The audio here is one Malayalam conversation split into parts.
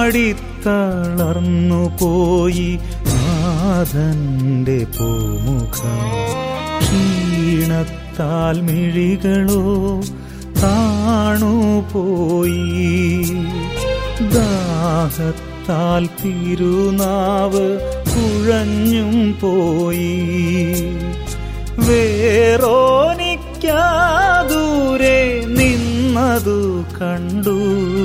വാടിത്തളർന്നു പോയി നാഥന്റെ പൂമുഖം. ക്ഷീണത്താൽ മിഴികളോ താണുപോയി, ദാഹത്താൽ തിരുനാവ് കുഴഞ്ഞും പോയി. വേറോനിക്കാദൂരെ നിന്നതു കണ്ടു,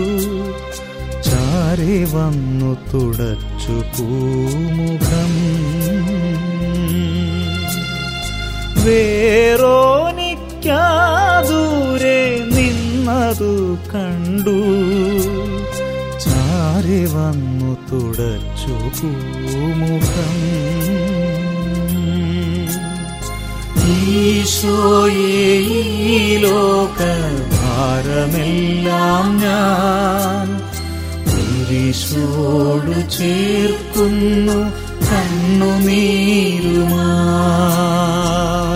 ചാരെ വന്നു തുടച്ചു പൂമുഖം. വേറോനിക്കാദൂരെ നിന്നതു കണ്ടു, ചാരെ വന്നു തുടച്ചു പൂമുഖം. ഈശോയേ, ഈ ലോകഭാരമെല്ലാം ഞാൻ കുരിശോടു ചേർക്കുന്നു കണ്ണുനീരുമായി.